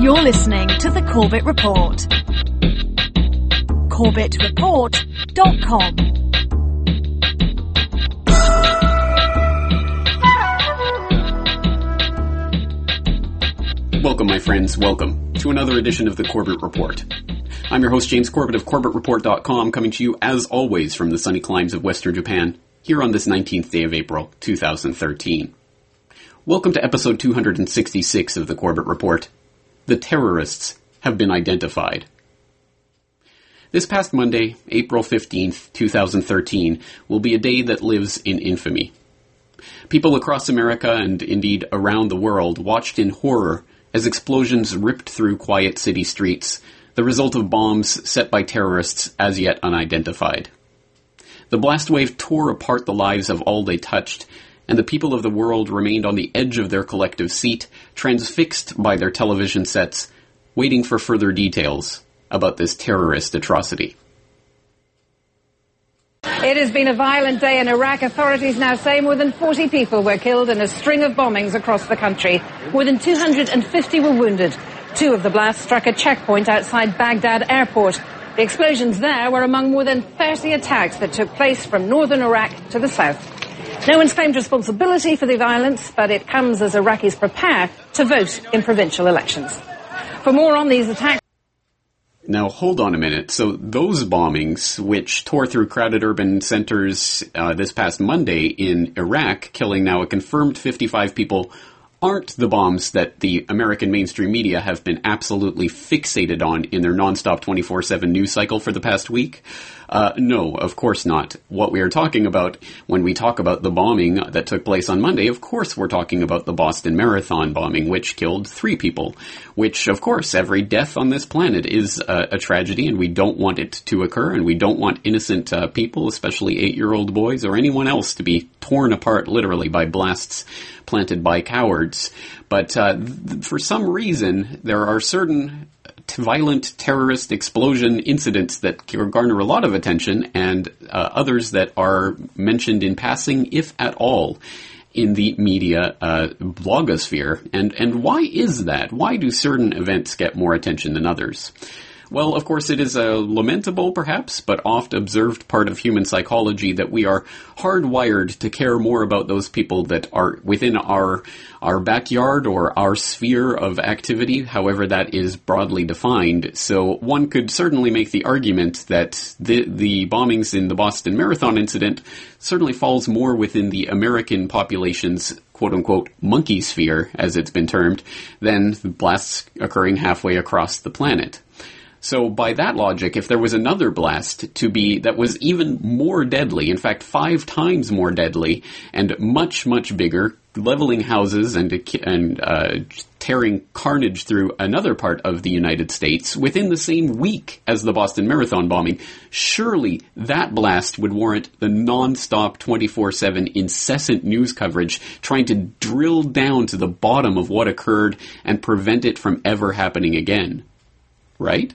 You're listening to The Corbett Report. CorbettReport.com. Welcome, my friends. Welcome to another edition of The Corbett Report. I'm your host, James Corbett of CorbettReport.com, coming to you, as always, from the sunny climes of Western Japan, here on this 19th day of April, 2013. Welcome to episode 266 of The Corbett Report. The terrorists have been identified. This past Monday, April 15th, 2013, will be a day that lives in infamy. People across America, and indeed around the world, watched in horror as explosions ripped through quiet city streets, the result of bombs set by terrorists as yet unidentified. The blast wave tore apart the lives of all they touched, and the people of the world remained on the edge of their collective seat, transfixed by their television sets, waiting for further details about this terrorist atrocity. It has been a violent day in Iraq. Authorities now say more than 40 people were killed in a string of bombings across the country. More than 250 were wounded. Two of the blasts struck a checkpoint outside Baghdad airport. The explosions there were among more than 30 attacks that took place from northern Iraq to the south. No one's claimed responsibility for the violence, but it comes as Iraqis prepare to vote in provincial elections. For more on these attacks... Now, hold on a minute. So those bombings, which tore through crowded urban centers this past Monday in Iraq, killing now a confirmed 55 people, aren't the bombs that the American mainstream media have been absolutely fixated on in their nonstop 24/7 news cycle for the past week? No, of course not. What we are talking about when we talk about the bombing that took place on Monday, of course we're talking about the Boston Marathon bombing, which killed 3 people. Which, of course, every death on this planet is a tragedy, and we don't want it to occur, and we don't want innocent people, especially 8-year-old boys or anyone else, to be torn apart literally by blasts planted by cowards. But for some reason, there are certain violent terrorist explosion incidents that garner a lot of attention, and others that are mentioned in passing, if at all, in the media blogosphere. And why is that? Why do certain events get more attention than others? Well, of course, it is a lamentable, perhaps, but oft observed part of human psychology that we are hardwired to care more about those people that are within our backyard or our sphere of activity, however that is broadly defined. So one could certainly make the argument that the bombings in the Boston Marathon incident certainly falls more within the American population's quote-unquote monkey sphere, as it's been termed, than blasts occurring halfway across the planet. So by that logic, if there was another blast that was even more deadly, in fact 5 times more deadly, and much, much bigger, leveling houses and tearing carnage through another part of the United States within the same week as the Boston Marathon bombing, surely that blast would warrant the non-stop 24/7 incessant news coverage trying to drill down to the bottom of what occurred and prevent it from ever happening again. Right?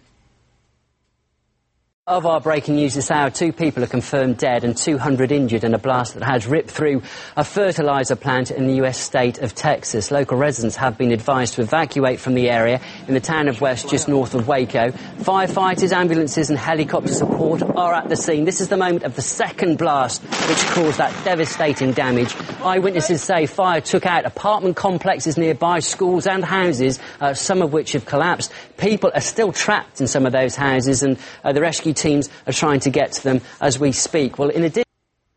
Of our breaking news this hour, 2 people are confirmed dead and 200 injured in a blast that has ripped through a fertilizer plant in the US state of Texas. Local residents have been advised to evacuate from the area in the town of West, just north of Waco. Firefighters, ambulances and helicopter support are at the scene. This is the moment of the second blast which caused that devastating damage. Eyewitnesses say fire took out apartment complexes nearby, schools and houses, some of which have collapsed. People are still trapped in some of those houses, and the rescue teams are trying to get to them as we speak. Well, in addition...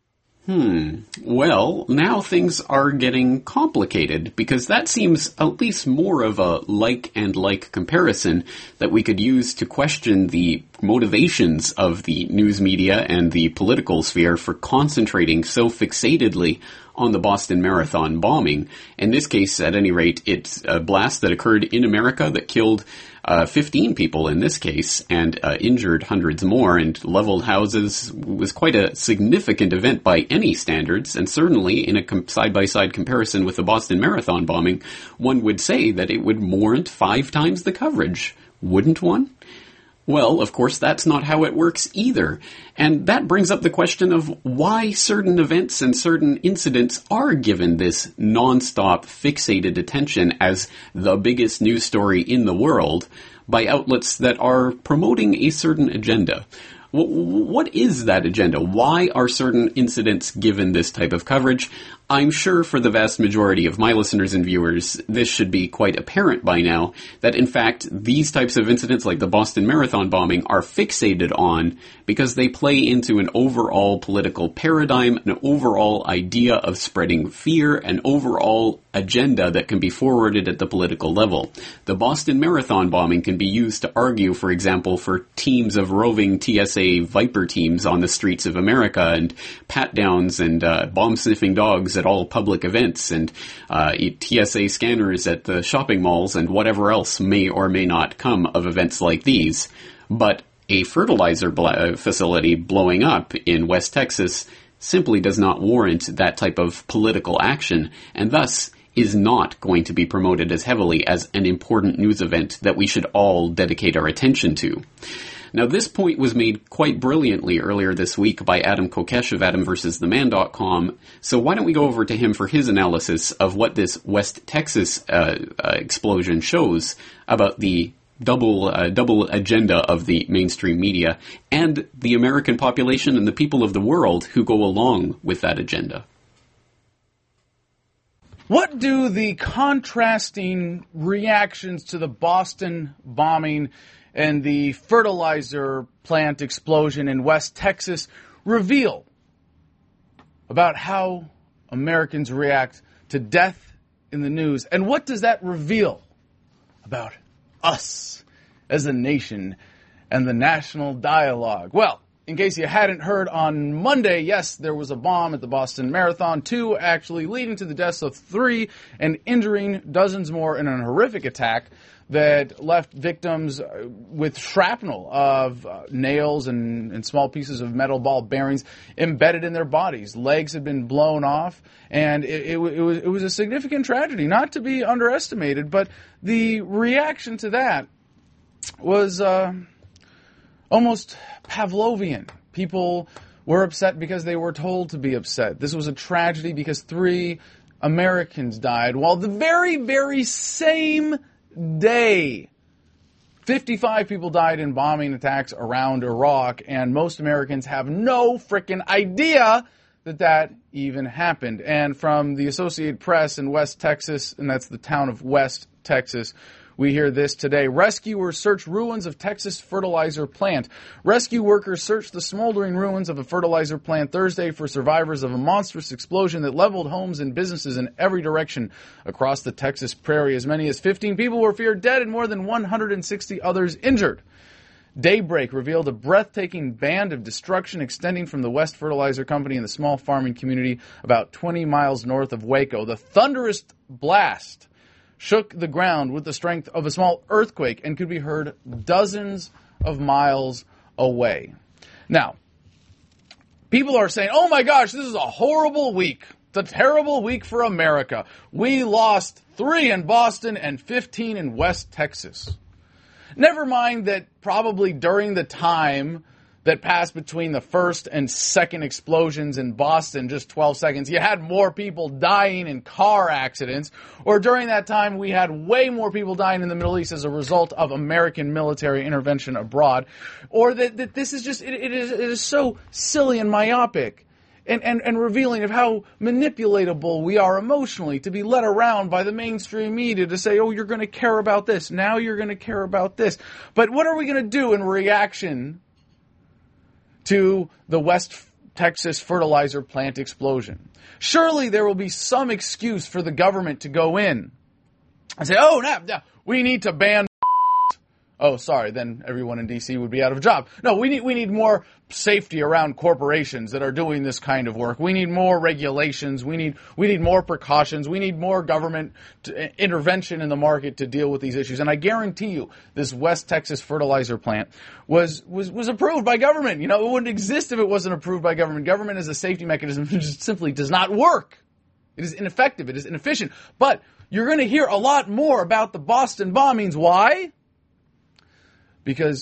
Well, now things are getting complicated, because that seems at least more of a like comparison that we could use to question the motivations of the news media and the political sphere for concentrating so fixatedly on the Boston Marathon bombing. In this case, at any rate, it's a blast that occurred in America that killed 15 people in this case, and injured hundreds more, and leveled houses. Was quite a significant event by any standards, and certainly in a side-by-side comparison with the Boston Marathon bombing, one would say that it would warrant 5 times the coverage. Wouldn't one? Well, of course, that's not how it works either. And that brings up the question of why certain events and certain incidents are given this non-stop fixated attention as the biggest news story in the world by outlets that are promoting a certain agenda. What is that agenda? Why are certain incidents given this type of coverage? I'm sure for the vast majority of my listeners and viewers, this should be quite apparent by now, that in fact, these types of incidents like the Boston Marathon bombing are fixated on because they play into an overall political paradigm, an overall idea of spreading fear, an overall agenda that can be forwarded at the political level. The Boston Marathon bombing can be used to argue, for example, for teams of roving TSA Viper teams on the streets of America and pat-downs and bomb-sniffing dogs at all public events and TSA scanners at the shopping malls and whatever else may or may not come of events like these. But a fertilizer facility blowing up in West Texas simply does not warrant that type of political action, and thus is not going to be promoted as heavily as an important news event that we should all dedicate our attention to. Now, this point was made quite brilliantly earlier this week by Adam Kokesh of AdamVersusTheMan.com, so why don't we go over to him for his analysis of what this West Texas explosion shows about the double agenda of the mainstream media and the American population and the people of the world who go along with that agenda. What do the contrasting reactions to the Boston bombing and the fertilizer plant explosion in West Texas reveal about how Americans react to death in the news? And what does that reveal about us as a nation and the national dialogue? Well, in case you hadn't heard, on Monday, yes, there was a bomb at the Boston Marathon, 2 actually leading to the deaths of 3 and injuring dozens more in a horrific attack that left victims with shrapnel of nails and small pieces of metal ball bearings embedded in their bodies. Legs had been blown off, and it was a significant tragedy, not to be underestimated, but the reaction to that was almost Pavlovian. People were upset because they were told to be upset. This was a tragedy because 3 Americans died, while the very, very same day 55 people died in bombing attacks around Iraq, and most Americans have no frickin' idea that that even happened. And from the Associated Press in West Texas, and that's the town of West Texas, we hear this today. Rescuers search ruins of Texas fertilizer plant. Rescue workers searched the smoldering ruins of a fertilizer plant Thursday for survivors of a monstrous explosion that leveled homes and businesses in every direction across the Texas prairie. As many as 15 people were feared dead and more than 160 others injured. Daybreak revealed a breathtaking band of destruction extending from the West Fertilizer Company in the small farming community about 20 miles north of Waco. The thunderous blast shook the ground with the strength of a small earthquake and could be heard dozens of miles away. Now, people are saying, oh my gosh, this is a horrible week. It's a terrible week for America. We lost 3 in Boston and 15 in West Texas. Never mind that probably during the time that passed between the first and second explosions in Boston, just 12 seconds, you had more people dying in car accidents, or during that time we had way more people dying in the Middle East as a result of American military intervention abroad, or that this is just, it is so silly and myopic and revealing of how manipulatable we are emotionally to be led around by the mainstream media to say, oh, you're going to care about this, now you're going to care about this. But what are we going to do in reaction to the West Texas fertilizer plant explosion? Surely there will be some excuse for the government to go in and say, oh, no, we need to ban. Oh, sorry, then everyone in D.C. would be out of a job. No, we need more safety around corporations that are doing this kind of work. We need more regulations. We need more precautions. We need more government intervention in the market to deal with these issues. And I guarantee you, this West Texas fertilizer plant was approved by government. You know, it wouldn't exist if it wasn't approved by government. Government as a safety mechanism just simply does not work. It is ineffective. It is inefficient. But you're going to hear a lot more about the Boston bombings. Why? Because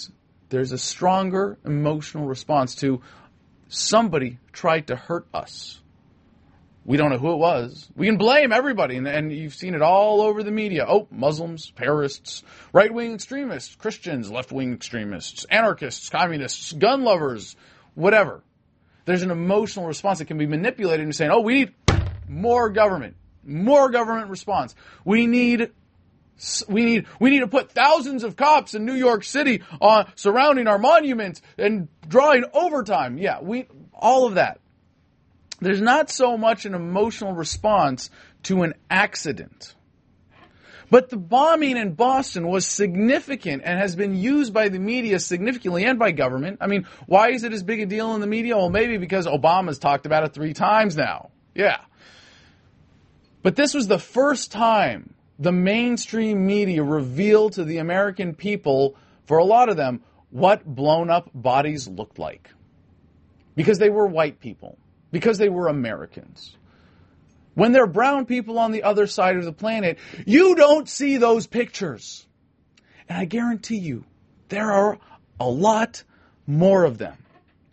there's a stronger emotional response to somebody tried to hurt us. We don't know who it was. We can blame everybody, and you've seen it all over the media. Oh, Muslims, terrorists, right-wing extremists, Christians, left-wing extremists, anarchists, communists, gun lovers, whatever. There's an emotional response that can be manipulated into saying, oh, we need more government response. We need to put thousands of cops in New York City surrounding our monuments and drawing overtime. Yeah, all of that. There's not so much an emotional response to an accident. But the bombing in Boston was significant and has been used by the media significantly and by government. I mean, why is it as big a deal in the media? Well, maybe because Obama's talked about it 3 times now. Yeah. But this was the first time the mainstream media revealed to the American people, for a lot of them, what blown up bodies looked like. Because they were white people. Because they were Americans. When there are brown people on the other side of the planet, you don't see those pictures. And I guarantee you, there are a lot more of them.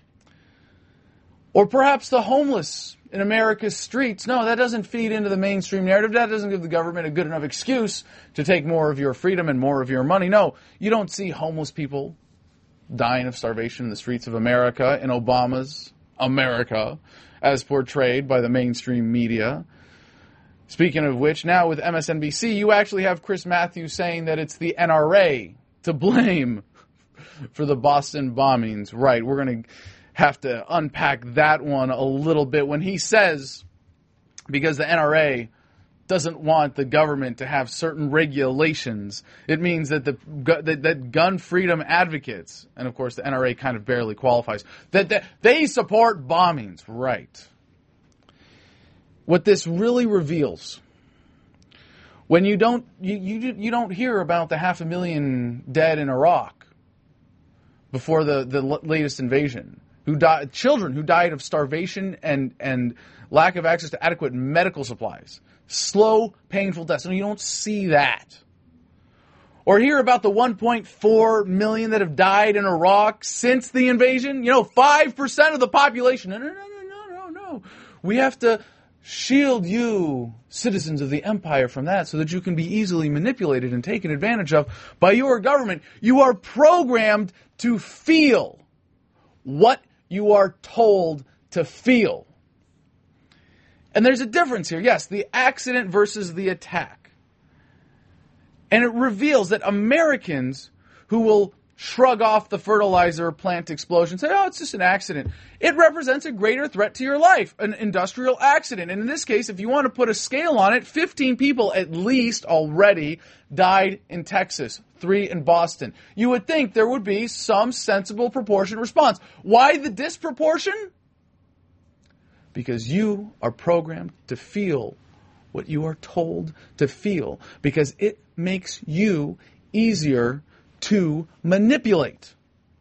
Or perhaps the homeless in America's streets. No, that doesn't feed into the mainstream narrative. That doesn't give the government a good enough excuse to take more of your freedom and more of your money. No, you don't see homeless people dying of starvation in the streets of America in Obama's America, as portrayed by the mainstream media. Speaking of which, now with MSNBC, you actually have Chris Matthews saying that it's the NRA to blame for the Boston bombings. Right, we're going to have to unpack that one a little bit when he says, because the NRA doesn't want the government to have certain regulations, it means that that gun freedom advocates, and of course the NRA kind of barely qualifies, that they support bombings. Right. What this really reveals, when you don't hear about the 500,000 dead in Iraq before the latest invasion, children who died of starvation and lack of access to adequate medical supplies. Slow, painful deaths. And you don't see that. Or hear about the 1.4 million that have died in Iraq since the invasion. 5% of the population. No. We have to shield you, citizens of the empire, from that so that you can be easily manipulated and taken advantage of by your government. You are programmed to feel what you are told to feel. And there's a difference here. Yes, the accident versus the attack. And it reveals that Americans who will shrug off the fertilizer plant explosion, say, oh, it's just an accident. It represents a greater threat to your life, an industrial accident. And in this case, if you want to put a scale on it, 15 people at least already died in Texas, 3 in Boston. You would think there would be some sensible proportion response. Why the disproportion? Because you are programmed to feel what you are told to feel, because it makes you easier to manipulate.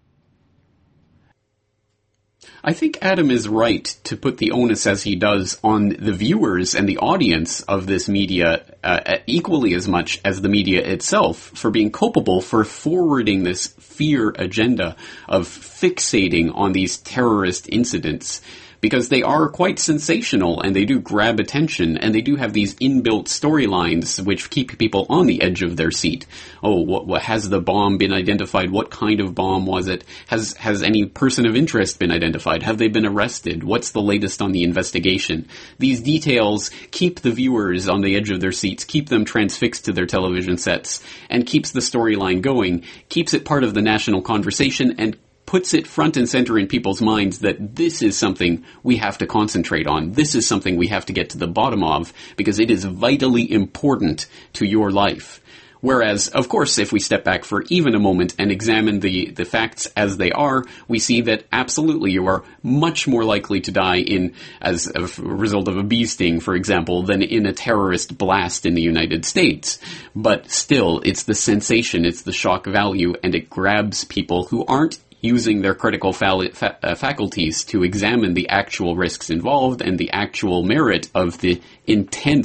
I think Adam is right to put the onus, as he does, on the viewers and the audience of this media equally as much as the media itself for being culpable for forwarding this fear agenda of fixating on these terrorist incidents. Because they are quite sensational, and they do grab attention, and they do have these inbuilt storylines which keep people on the edge of their seat. Oh, what has the bomb been identified? What kind of bomb was it? Has any person of interest been identified? Have they been arrested? What's the latest on the investigation? These details keep the viewers on the edge of their seats, keep them transfixed to their television sets, and keeps the storyline going, keeps it part of the national conversation, and puts it front and center in people's minds that this is something we have to concentrate on. This is something we have to get to the bottom of because it is vitally important to your life. Whereas, of course, if we step back for even a moment and examine the facts as they are, we see that absolutely you are much more likely to die as a result of a bee sting, for example, than in a terrorist blast in the United States. But still, it's the sensation, it's the shock value, and it grabs people who aren't using their critical faculties to examine the actual risks involved and the actual merit of the intense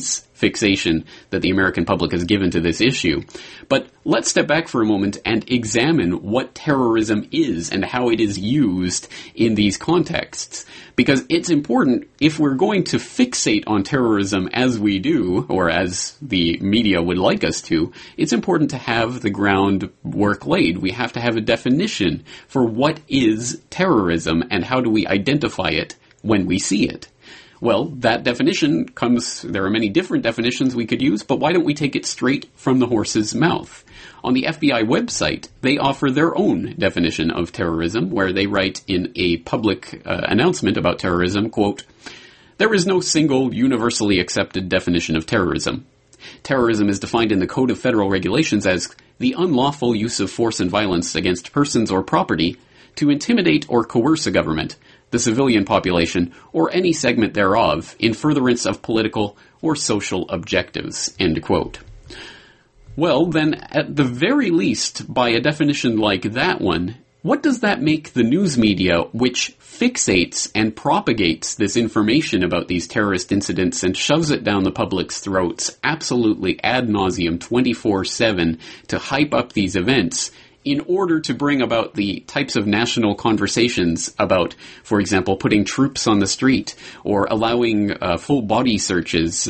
fixation that the American public has given to this issue. But let's step back for a moment and examine what terrorism is and how it is used in these contexts. Because it's important, if we're going to fixate on terrorism as we do, or as the media would like us to, it's important to have the groundwork laid. We have to have a definition for what is terrorism and how do we identify it when we see it. Well, that definition there are many different definitions we could use, but why don't we take it straight from the horse's mouth? On the FBI website, they offer their own definition of terrorism, where they write in a public announcement about terrorism, quote, "There is no single universally accepted definition of terrorism. Terrorism is defined in the Code of Federal Regulations as the unlawful use of force and violence against persons or property to intimidate or coerce a government, the civilian population, or any segment thereof in furtherance of political or social objectives," end quote. Well, then, at the very least, by a definition like that one, what does that make the news media, which fixates and propagates this information about these terrorist incidents and shoves it down the public's throats absolutely ad nauseum 24/7 to hype up these events, in order to bring about the types of national conversations about, for example, putting troops on the street or allowing full body searches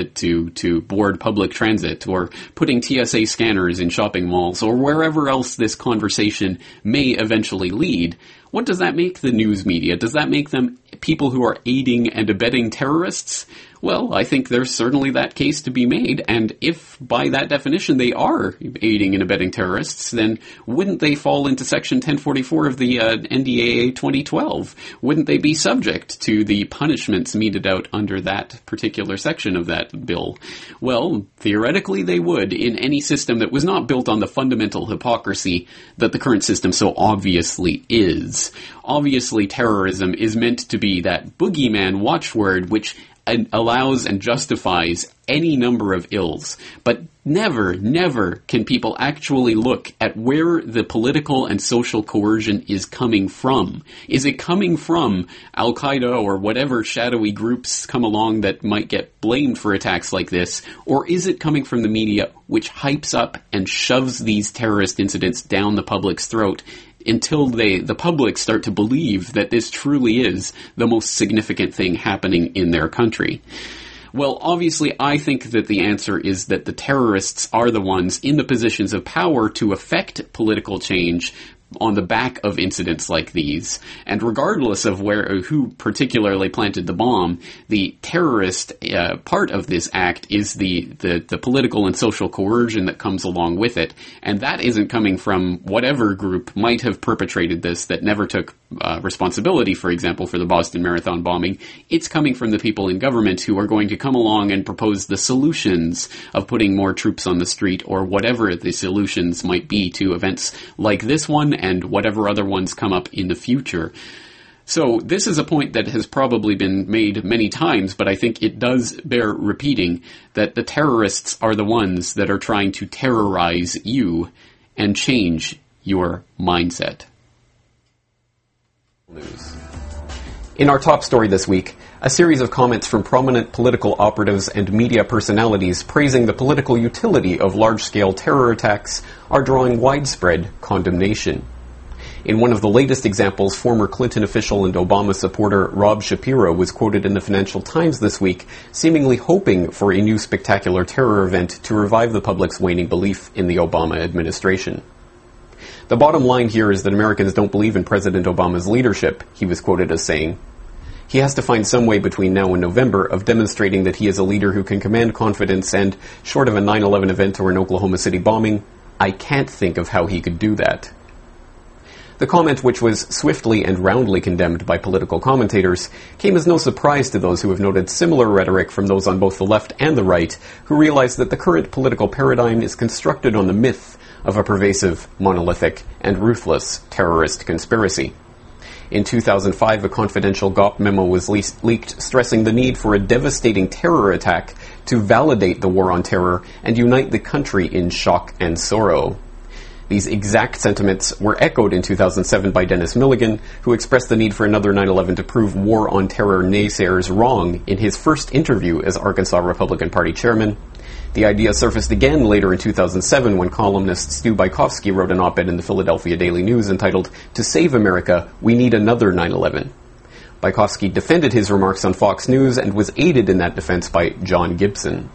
to board public transit, or putting TSA scanners in shopping malls, or wherever else this conversation may eventually lead? What does that make the news media? Does that make them people who are aiding and abetting terrorists? Well, I think there's certainly that case to be made, and if by that definition they are aiding and abetting terrorists, then wouldn't they fall into Section 1044 of the NDAA 2012? Wouldn't they be subject to the punishments meted out under that particular section of that bill? Well, theoretically they would, in any system that was not built on the fundamental hypocrisy that the current system so obviously is. Obviously, terrorism is meant to be that boogeyman watchword which allows and justifies any number of ills. But never, never can people actually look at where the political and social coercion is coming from. Is it coming from Al-Qaeda or whatever shadowy groups come along that might get blamed for attacks like this? Or is it coming from the media, which hypes up and shoves these terrorist incidents down the public's throat until the public start to believe that this truly is the most significant thing happening in their country? Well, obviously, I think that the answer is that the terrorists are the ones in the positions of power to affect political change on the back of incidents like these. And regardless of who particularly planted the bomb, the terrorist part of this act is the political and social coercion that comes along with it. And that isn't coming from whatever group might have perpetrated this that never took responsibility, for example, for the Boston Marathon bombing. It's coming from the people in government who are going to come along and propose the solutions of putting more troops on the street, or whatever the solutions might be to events like this one and whatever other ones come up in the future. So this is a point that has probably been made many times, but I think it does bear repeating, that the terrorists are the ones that are trying to terrorize you and change your mindset. News. In our top story this week, a series of comments from prominent political operatives and media personalities praising the political utility of large-scale terror attacks are drawing widespread condemnation. In one of the latest examples, former Clinton official and Obama supporter Rob Shapiro was quoted in the Financial Times this week, seemingly hoping for a new spectacular terror event to revive the public's waning belief in the Obama administration. The bottom line here is that Americans don't believe in President Obama's leadership, he was quoted as saying. He has to find some way between now and November of demonstrating that he is a leader who can command confidence, and, short of a 9/11 event or an Oklahoma City bombing, I can't think of how he could do that. The comment, which was swiftly and roundly condemned by political commentators, came as no surprise to those who have noted similar rhetoric from those on both the left and the right, who realize that the current political paradigm is constructed on the myth of a pervasive, monolithic, and ruthless terrorist conspiracy. In 2005, a confidential GOP memo was leaked stressing the need for a devastating terror attack to validate the war on terror and unite the country in shock and sorrow. These exact sentiments were echoed in 2007 by Dennis Milligan, who expressed the need for another 9/11 to prove war on terror naysayers wrong in his first interview as Arkansas Republican Party chairman. The idea surfaced again later in 2007 when columnist Stu Bykowski wrote an op-ed in the Philadelphia Daily News entitled, "To Save America, We Need Another 9/11." Bykowski defended his remarks on Fox News and was aided in that defense by John Gibson.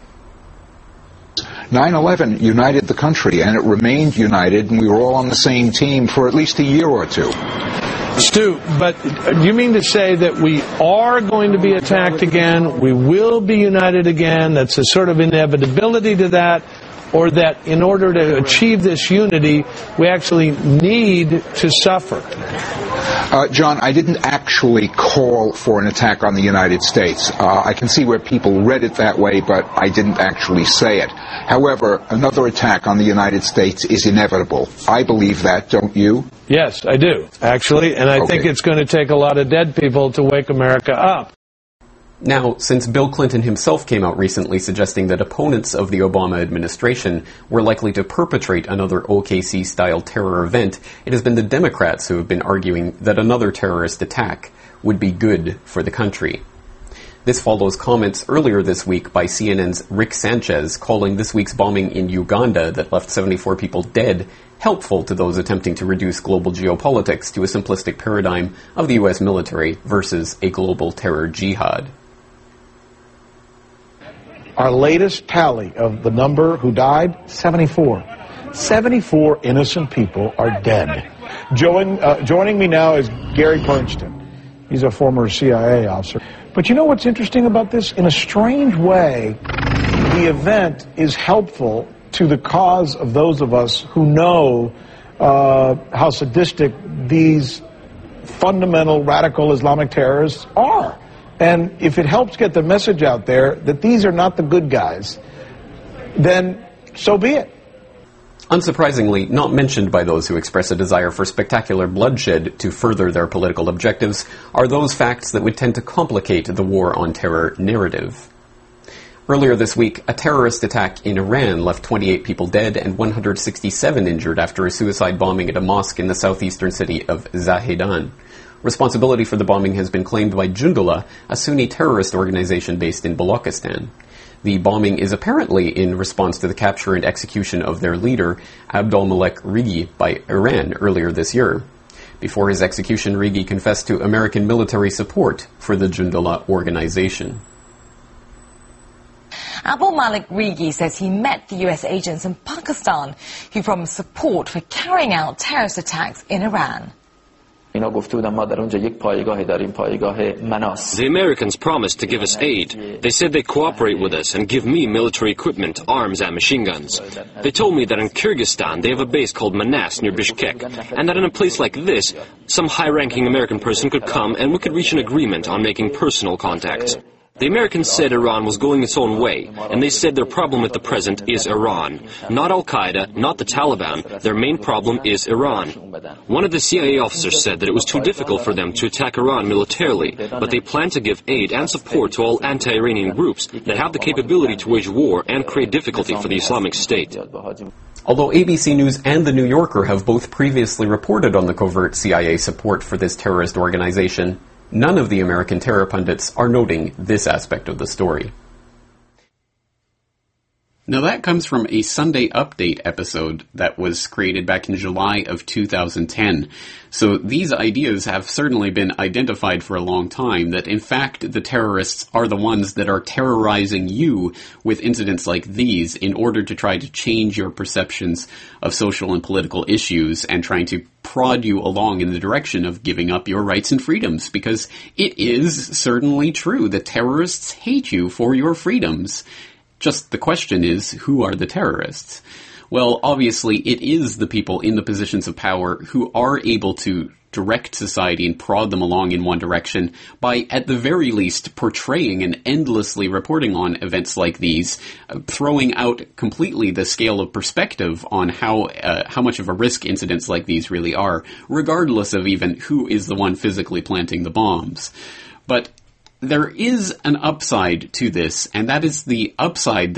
9/11 united the country, and it remained united, and we were all on the same team for at least a year or two. Stu, but you mean to say that we are going to be attacked again, we will be united again, that's a sort of inevitability to that, or that in order to achieve this unity, we actually need to suffer? John, I didn't actually call for an attack on the United States. I can see where people read it that way, but I didn't actually say it. However, another attack on the United States is inevitable. I believe that, don't you? Yes, I do, actually, and I think it's going to take a lot of dead people to wake America up. Now, since Bill Clinton himself came out recently suggesting that opponents of the Obama administration were likely to perpetrate another OKC-style terror event, it has been the Democrats who have been arguing that another terrorist attack would be good for the country. This follows comments earlier this week by CNN's Rick Sanchez calling this week's bombing in Uganda that left 74 people dead helpful to those attempting to reduce global geopolitics to a simplistic paradigm of the U.S. military versus a global terror jihad. Our latest tally of the number who died, 74. 74 innocent people are dead. Joining me now is Gary Bernstein. He's a former CIA officer. But you know what's interesting about this? In a strange way, the event is helpful to the cause of those of us who know how sadistic these fundamental radical Islamic terrorists are. And if it helps get the message out there that these are not the good guys, then so be it. Unsurprisingly, not mentioned by those who express a desire for spectacular bloodshed to further their political objectives are those facts that would tend to complicate the war on terror narrative. Earlier this week, a terrorist attack in Iran left 28 people dead and 167 injured after a suicide bombing at a mosque in the southeastern city of Zahedan. Responsibility for the bombing has been claimed by Jundullah, a Sunni terrorist organization based in Balochistan. The bombing is apparently in response to the capture and execution of their leader, Abdolmalek Rigi, by Iran earlier this year. Before his execution, Rigi confessed to American military support for the Jundullah organization. Abdolmalek Rigi says he met the US agents in Pakistan who promised support for carrying out terrorist attacks in Iran. The Americans promised to give us aid. They said they'd cooperate with us and give me military equipment, arms and machine guns. They told me that in Kyrgyzstan they have a base called Manas near Bishkek, and that in a place like this, some high-ranking American person could come and we could reach an agreement on making personal contacts. The Americans said Iran was going its own way, and they said their problem at the present is Iran. Not Al-Qaeda, not the Taliban, their main problem is Iran. One of the CIA officers said that it was too difficult for them to attack Iran militarily, but they plan to give aid and support to all anti-Iranian groups that have the capability to wage war and create difficulty for the Islamic State. Although ABC News and The New Yorker have both previously reported on the covert CIA support for this terrorist organization, none of the American terror pundits are noting this aspect of the story. Now that comes from a Sunday Update episode that was created back in July of 2010. So these ideas have certainly been identified for a long time, that in fact the terrorists are the ones that are terrorizing you with incidents like these in order to try to change your perceptions of social and political issues and trying to prod you along in the direction of giving up your rights and freedoms, because it is certainly true that terrorists hate you for your freedoms. Just the question is, who are the terrorists? Well, obviously, it is the people in the positions of power who are able to direct society and prod them along in one direction by, at the very least, portraying and endlessly reporting on events like these, throwing out completely the scale of perspective on how much of a risk incidents like these really are, regardless of even who is the one physically planting the bombs. But there is an upside to this, and that is the upside that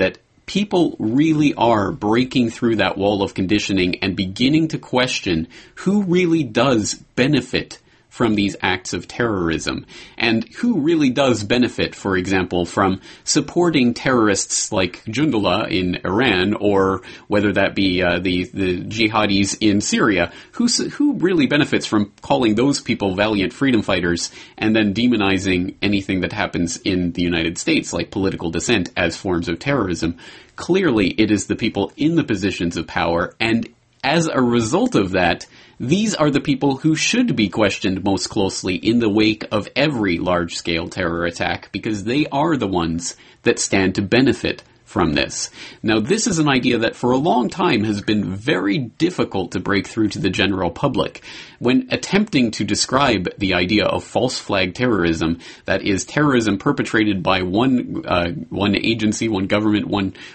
people really are breaking through that wall of conditioning and beginning to question who really does benefit from these acts of terrorism, and who really does benefit, for example, from supporting terrorists like Jundullah in Iran, or whether that be the jihadis in Syria. Who really benefits from calling those people valiant freedom fighters and then demonizing anything that happens in the United States, like political dissent, as forms of terrorism? Clearly, it is the people in the positions of power, and as a result of that, these are the people who should be questioned most closely in the wake of every large-scale terror attack, because they are the ones that stand to benefit from this. Now, this is an idea that for a long time has been very difficult to break through to the general public. When attempting to describe the idea of false flag terrorism, that is terrorism perpetrated by one agency, one government,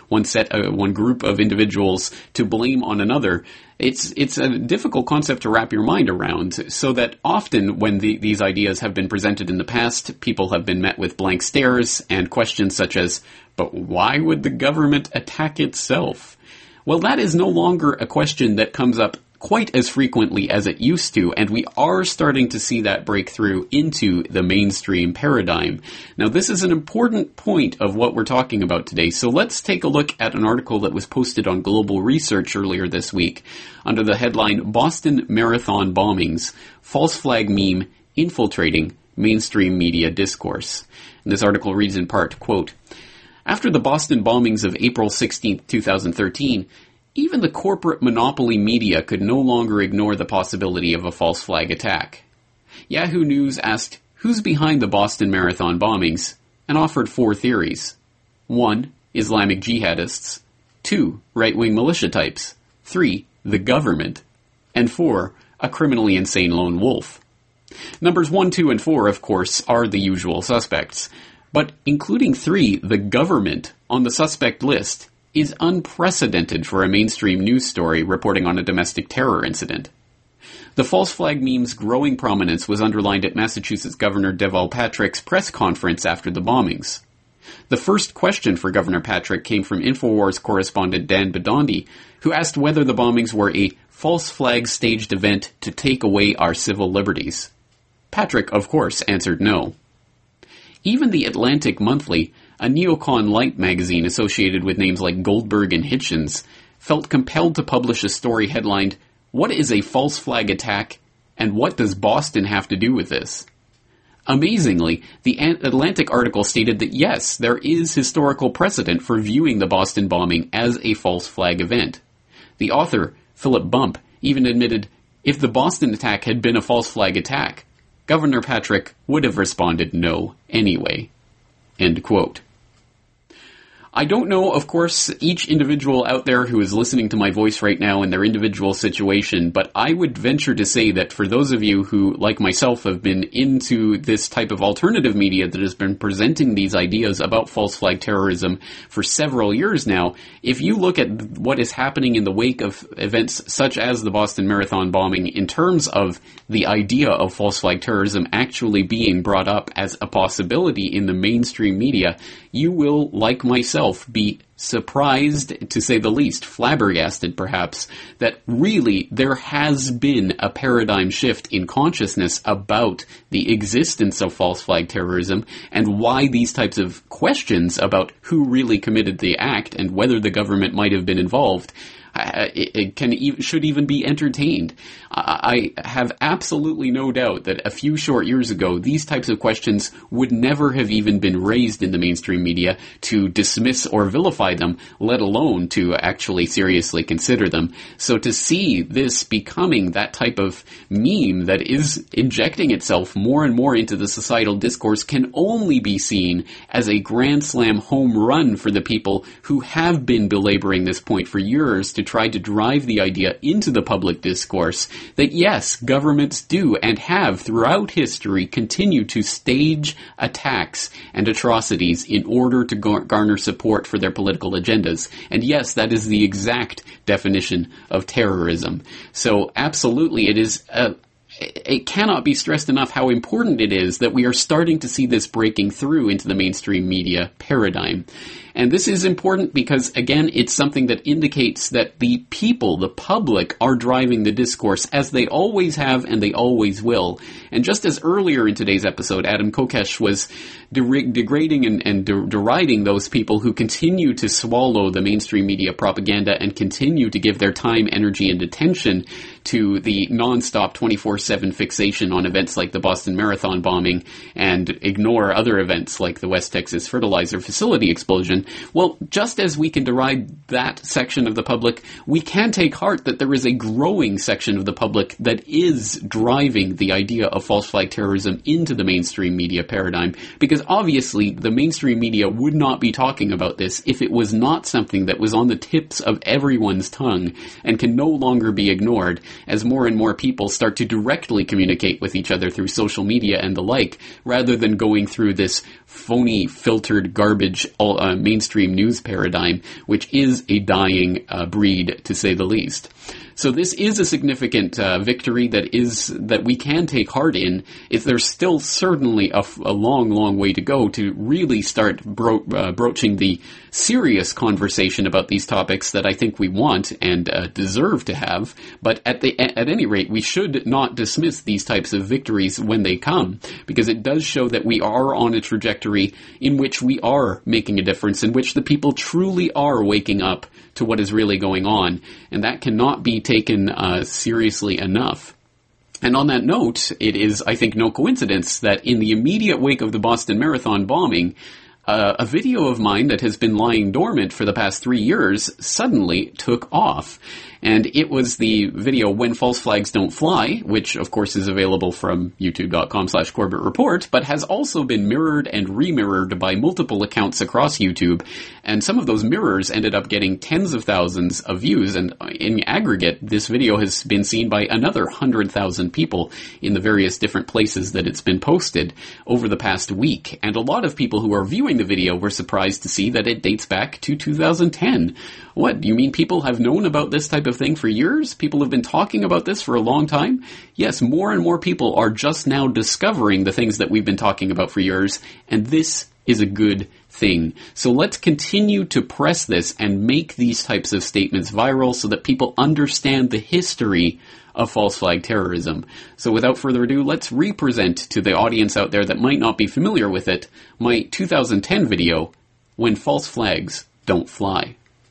one group of individuals to blame on another, it's a difficult concept to wrap your mind around, so that often when these ideas have been presented in the past, people have been met with blank stares and questions such as, but why would the government attack itself? Well, that is no longer a question that comes up quite as frequently as it used to, and we are starting to see that breakthrough into the mainstream paradigm. Now, this is an important point of what we're talking about today, so let's take a look at an article that was posted on Global Research earlier this week under the headline, Boston Marathon Bombings, False Flag Meme Infiltrating Mainstream Media Discourse. And this article reads in part, quote, after the Boston bombings of April 16, 2013, even the corporate monopoly media could no longer ignore the possibility of a false flag attack. Yahoo News asked, who's behind the Boston Marathon bombings, and offered 4 theories. 1. Islamic jihadists. 2. Right-wing militia types. 3. The government. And 4. A criminally insane lone wolf. Numbers 1, 2, and 4, of course, are the usual suspects. But including 3, the government, on the suspect list is unprecedented for a mainstream news story reporting on a domestic terror incident. The false flag meme's growing prominence was underlined at Massachusetts Governor Deval Patrick's press conference after the bombings. The first question for Governor Patrick came from InfoWars correspondent Dan Bidondi, who asked whether the bombings were a false flag staged event to take away our civil liberties. Patrick, of course, answered no. Even the Atlantic Monthly, a neocon light magazine associated with names like Goldberg and Hitchens, felt compelled to publish a story headlined, What is a false flag attack, and what does Boston have to do with this? Amazingly, the Atlantic article stated that yes, there is historical precedent for viewing the Boston bombing as a false flag event. The author, Philip Bump, even admitted, if the Boston attack had been a false flag attack, Governor Patrick would have responded no anyway. End quote. I don't know, of course, each individual out there who is listening to my voice right now in their individual situation, but I would venture to say that for those of you who, like myself, have been into this type of alternative media that has been presenting these ideas about false flag terrorism for several years now, if you look at what is happening in the wake of events such as the Boston Marathon bombing in terms of the idea of false flag terrorism actually being brought up as a possibility in the mainstream media, you will, like myself, be surprised, to say the least, flabbergasted perhaps, that really there has been a paradigm shift in consciousness about the existence of false flag terrorism and why these types of questions about who really committed the act and whether the government might have been involved should even be entertained. I have absolutely no doubt that a few short years ago, these types of questions would never have even been raised in the mainstream media to dismiss or vilify them, let alone to actually seriously consider them. So to see this becoming that type of meme that is injecting itself more and more into the societal discourse can only be seen as a grand slam home run for the people who have been belaboring this point for years to try to drive the idea into the public discourse that yes, governments do and have throughout history continued to stage attacks and atrocities in order to garner support for their political agendas. And yes, that is the exact definition of terrorism. So absolutely, it is it cannot be stressed enough how important it is that we are starting to see this breaking through into the mainstream media paradigm. And this is important because, again, it's something that indicates that the people, the public, are driving the discourse, as they always have and they always will. And just as earlier in today's episode, Adam Kokesh was degrading and deriding those people who continue to swallow the mainstream media propaganda and continue to give their time, energy, and attention to the nonstop 24/7 fixation on events like the Boston Marathon bombing and ignore other events like the West Texas fertilizer facility explosion. Well, just as we can deride that section of the public, we can take heart that there is a growing section of the public that is driving the idea of false flag terrorism into the mainstream media paradigm, because obviously the mainstream media would not be talking about this if it was not something that was on the tips of everyone's tongue and can no longer be ignored, as more and more people start to directly communicate with each other through social media and the like, rather than going through this phony, filtered garbage mainstream news paradigm, which is a dying breed, to say the least. So this is a significant victory that we can take heart in. There's still certainly a long, long way to go to really start broaching the serious conversation about these topics that I think we want and deserve to have. But at any rate, we should not dismiss these types of victories when they come, because it does show that we are on a trajectory in which we are making a difference, in which the people truly are waking up to what is really going on, and that cannot be taken seriously enough. And on that note, it is, I think, no coincidence that in the immediate wake of the Boston Marathon bombing, a video of mine that has been lying dormant for the past 3 years suddenly took off. And it was the video When False Flags Don't Fly, which of course is available from youtube.com/Corbett Report, but has also been mirrored and remirrored by multiple accounts across YouTube. And some of those mirrors ended up getting tens of thousands of views, and in aggregate, this video has been seen by another 100,000 people in the various different places that it's been posted over the past week. And a lot of people who are viewing the video were surprised to see that it dates back to 2010. What, do you mean people have known about this type of thing for years? People have been talking about this for a long time? Yes, more and more people are just now discovering the things that we've been talking about for years, and this is a good thing. So let's continue to press this and make these types of statements viral so that people understand the history of false flag terrorism. So without further ado, let's represent to the audience out there that might not be familiar with it, my 2010 video, When False Flags Don't Fly.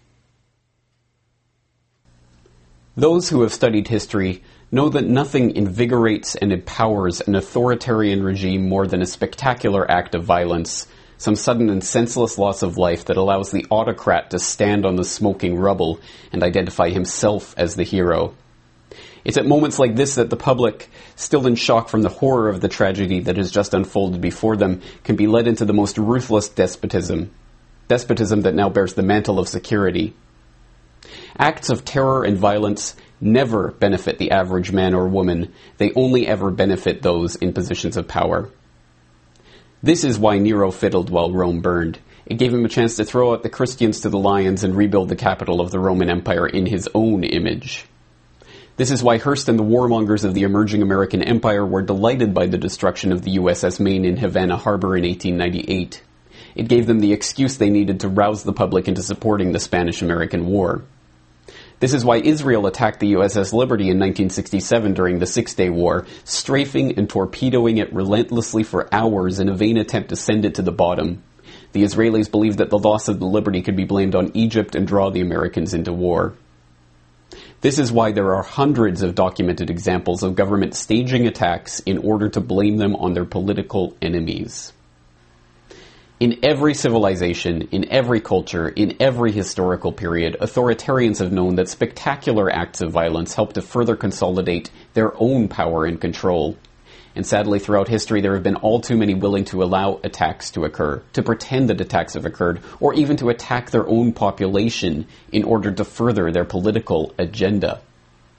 Those who have studied history know that nothing invigorates and empowers an authoritarian regime more than a spectacular act of violence, some sudden and senseless loss of life that allows the autocrat to stand on the smoking rubble and identify himself as the hero. It's at moments like this that the public, still in shock from the horror of the tragedy that has just unfolded before them, can be led into the most ruthless despotism that now bears the mantle of security. Acts of terror and violence never benefit the average man or woman. They only ever benefit those in positions of power. This is why Nero fiddled while Rome burned. It gave him a chance to throw out the Christians to the lions and rebuild the capital of the Roman Empire in his own image. This is why Hearst and the warmongers of the emerging American Empire were delighted by the destruction of the USS Maine in Havana Harbor in 1898. It gave them the excuse they needed to rouse the public into supporting the Spanish-American War. This is why Israel attacked the USS Liberty in 1967 during the Six-Day War, strafing and torpedoing it relentlessly for hours in a vain attempt to send it to the bottom. The Israelis believed that the loss of the Liberty could be blamed on Egypt and draw the Americans into war. This is why there are hundreds of documented examples of government staging attacks in order to blame them on their political enemies. In every civilization, in every culture, in every historical period, authoritarians have known that spectacular acts of violence help to further consolidate their own power and control. And sadly, throughout history, there have been all too many willing to allow attacks to occur, to pretend that attacks have occurred, or even to attack their own population in order to further their political agenda.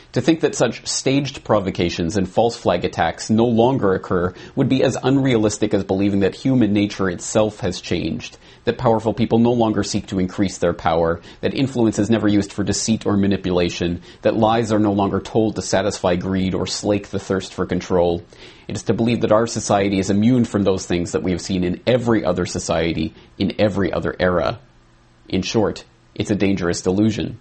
To think that such staged provocations and false flag attacks no longer occur would be as unrealistic as believing that human nature itself has changed, that powerful people no longer seek to increase their power, that influence is never used for deceit or manipulation, that lies are no longer told to satisfy greed or slake the thirst for control. It is to believe that our society is immune from those things that we have seen in every other society, in every other era. In short, it's a dangerous delusion.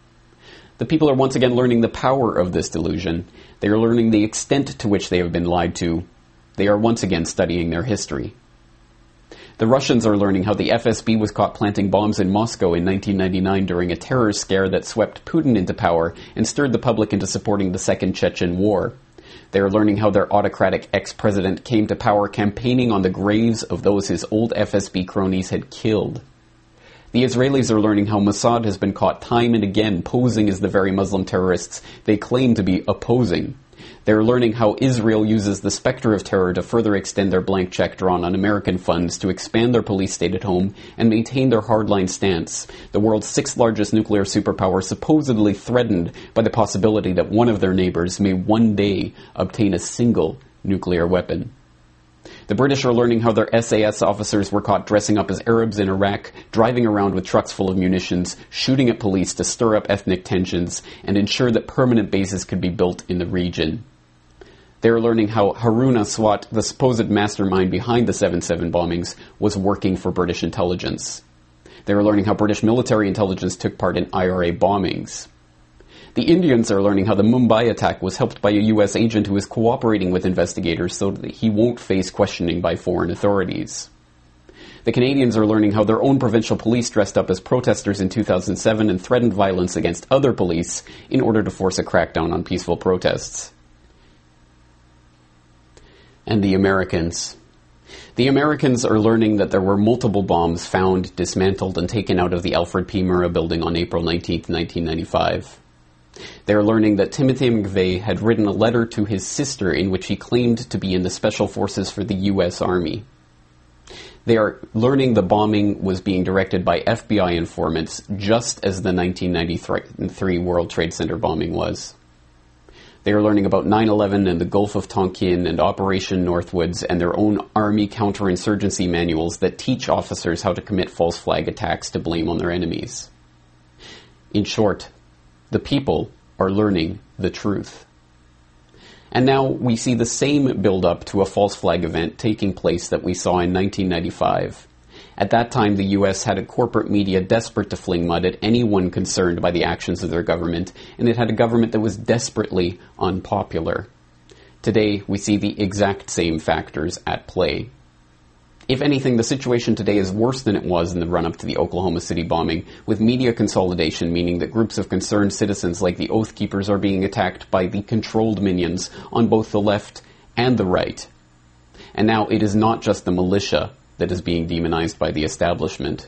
The people are once again learning the power of this delusion. They are learning the extent to which they have been lied to. They are once again studying their history. The Russians are learning how the FSB was caught planting bombs in Moscow in 1999 during a terror scare that swept Putin into power and stirred the public into supporting the Second Chechen War. They are learning how their autocratic ex-president came to power campaigning on the graves of those his old FSB cronies had killed. The Israelis are learning how Mossad has been caught time and again posing as the very Muslim terrorists they claim to be opposing. They are learning how Israel uses the specter of terror to further extend their blank check drawn on American funds to expand their police state at home and maintain their hardline stance, the world's sixth largest nuclear superpower supposedly threatened by the possibility that one of their neighbors may one day obtain a single nuclear weapon. The British are learning how their SAS officers were caught dressing up as Arabs in Iraq, driving around with trucks full of munitions, shooting at police to stir up ethnic tensions, and ensure that permanent bases could be built in the region. They are learning how Harun Aswat, the supposed mastermind behind the 7/7 bombings, was working for British intelligence. They are learning how British military intelligence took part in IRA bombings. The Indians are learning how the Mumbai attack was helped by a U.S. agent who is cooperating with investigators so that he won't face questioning by foreign authorities. The Canadians are learning how their own provincial police dressed up as protesters in 2007 and threatened violence against other police in order to force a crackdown on peaceful protests. And the Americans. The Americans are learning that there were multiple bombs found, dismantled, and taken out of the Alfred P. Murrah building on April 19, 1995. They are learning that Timothy McVeigh had written a letter to his sister in which he claimed to be in the Special Forces for the U.S. Army. They are learning the bombing was being directed by FBI informants, just as the 1993 World Trade Center bombing was. They are learning about 9/11 and the Gulf of Tonkin and Operation Northwoods and their own Army counterinsurgency manuals that teach officers how to commit false flag attacks to blame on their enemies. In short, the people are learning the truth. And now we see the same build-up to a false flag event taking place that we saw in 1995. At that time, the U.S. had a corporate media desperate to fling mud at anyone concerned by the actions of their government, and it had a government that was desperately unpopular. Today, we see the exact same factors at play. If anything, the situation today is worse than it was in the run-up to the Oklahoma City bombing, with media consolidation meaning that groups of concerned citizens like the Oath Keepers are being attacked by the controlled minions on both the left and the right. And now it is not just the militia that is being demonized by the establishment.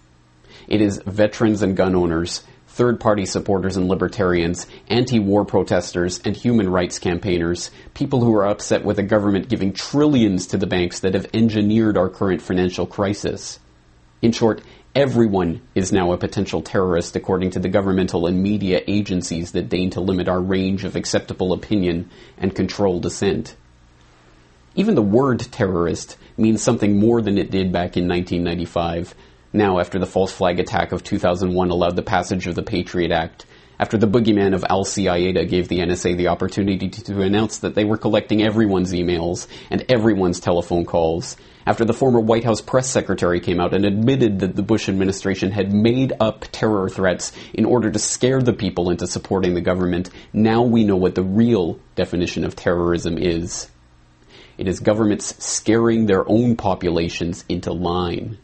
It is veterans and gun owners, third-party supporters and libertarians, anti-war protesters and human rights campaigners, people who are upset with a government giving trillions to the banks that have engineered our current financial crisis. In short, everyone is now a potential terrorist according to the governmental and media agencies that deign to limit our range of acceptable opinion and control dissent. Even the word terrorist means something more than it did back in 1995, now after the false flag attack of 2001 allowed the passage of the Patriot Act, after the boogeyman of Al-Qaeda gave the NSA the opportunity to announce that they were collecting everyone's emails and everyone's telephone calls, after the former White House press secretary came out and admitted that the Bush administration had made up terror threats in order to scare the people into supporting the government, now we know what the real definition of terrorism is. It is governments scaring their own populations into line.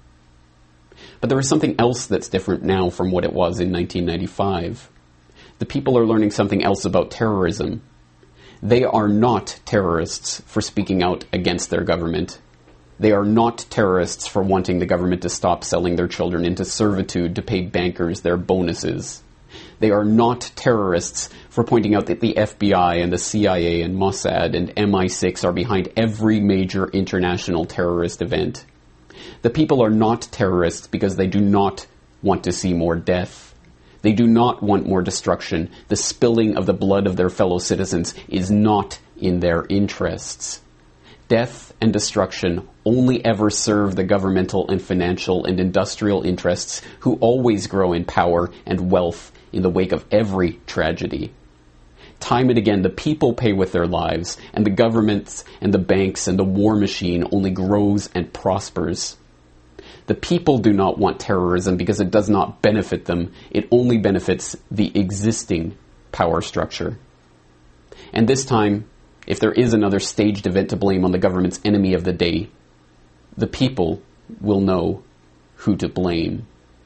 But there is something else that's different now from what it was in 1995. The people are learning something else about terrorism. They are not terrorists for speaking out against their government. They are not terrorists for wanting the government to stop selling their children into servitude to pay bankers their bonuses. They are not terrorists for pointing out that the FBI and the CIA and Mossad and MI6 are behind every major international terrorist event. The people are not terrorists because they do not want to see more death. They do not want more destruction. The spilling of the blood of their fellow citizens is not in their interests. Death and destruction only ever serve the governmental and financial and industrial interests who always grow in power and wealth in the wake of every tragedy. Time and again, the people pay with their lives, and the governments and the banks and the war machine only grows and prospers. The people do not want terrorism because it does not benefit them. It only benefits the existing power structure. And this time, if there is another staged event to blame on the government's enemy of the day, the people will know who to blame.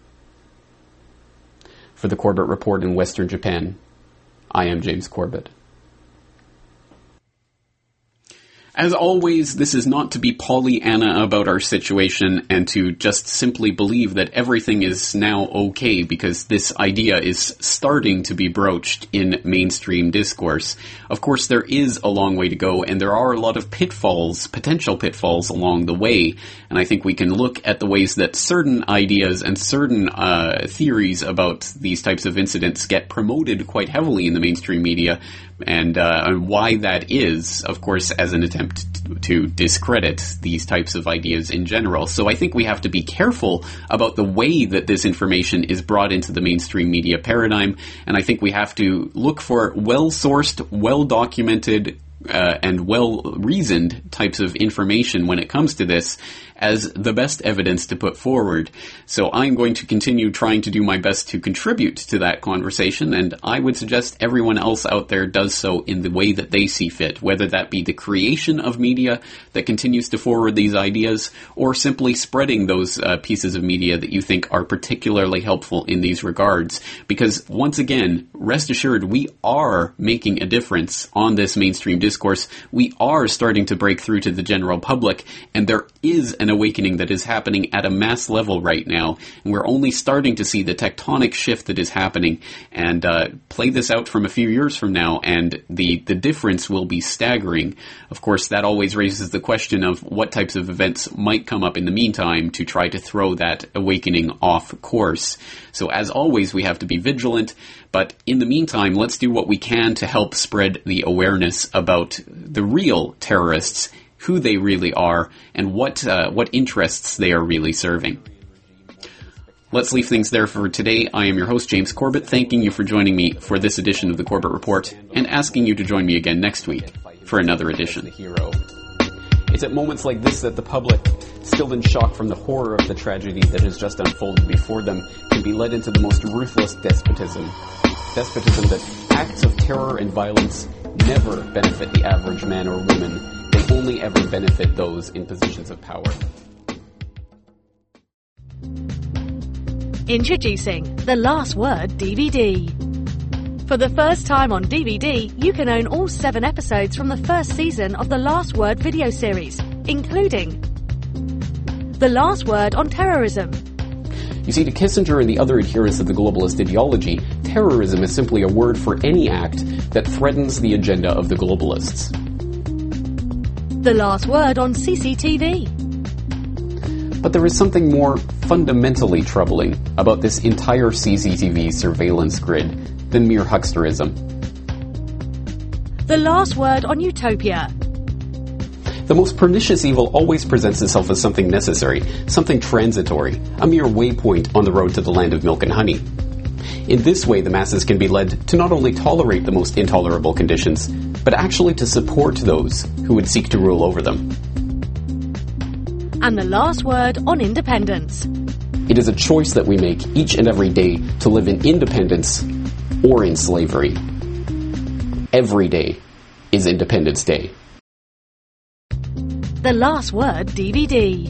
For the Corbett Report in Western Japan, I am James Corbett. As always, this is not to be Pollyanna about our situation and to just simply believe that everything is now okay because this idea is starting to be broached in mainstream discourse. Of course, there is a long way to go, and there are a lot of pitfalls, potential pitfalls along the way, and I think we can look at the ways that certain ideas and certain theories about these types of incidents get promoted quite heavily in the mainstream media, and why that is, of course, as an attempt to discredit these types of ideas in general. So I think we have to be careful about the way that this information is brought into the mainstream media paradigm, and I think we have to look for well-sourced, well-documented, and well-reasoned types of information when it comes to this as the best evidence to put forward. So I'm going to continue trying to do my best to contribute to that conversation, and I would suggest everyone else out there does so in the way that they see fit, whether that be the creation of media that continues to forward these ideas, or simply spreading those pieces of media that you think are particularly helpful in these regards. Because, once again, rest assured, we are making a difference on this mainstream discourse. We are starting to break through to the general public, and there is an awakening that is happening at a mass level right now, and we're only starting to see the tectonic shift that is happening, and play this out from a few years from now, and the difference will be staggering. Of course, that always raises the question of what types of events might come up in the meantime to try to throw that awakening off course. So as always, we have to be vigilant, but in the meantime, let's do what we can to help spread the awareness about the real terrorists, who they really are, and what interests they are really serving. Let's leave things there for today. I am your host, James Corbett, thanking you for joining me for this edition of the Corbett Report, and asking you to join me again next week for another edition. It's at moments like this that the public, still in shock from the horror of the tragedy that has just unfolded before them, can be led into the most ruthless despotism. Despotism that acts of terror and violence never benefit the average man or woman. They only ever benefit those in positions of power. Introducing The Last Word DVD. For the first time on DVD, you can own all 7 episodes from the first season of The Last Word video series, including The Last Word on Terrorism. You see, to Kissinger and the other adherents of the globalist ideology, terrorism is simply a word for any act that threatens the agenda of the globalists. The Last Word on CCTV. But there is something more fundamentally troubling about this entire CCTV surveillance grid than mere hucksterism. The Last Word on Utopia. The most pernicious evil always presents itself as something necessary, something transitory, a mere waypoint on the road to the land of milk and honey. In this way, the masses can be led to not only tolerate the most intolerable conditions, but actually to support those who would seek to rule over them. And the Last Word on Independence. It is a choice that we make each and every day to live in independence or in slavery. Every day is Independence Day. The Last Word DVD.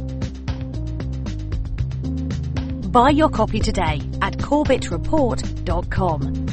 Buy your copy today at corbettreport.com.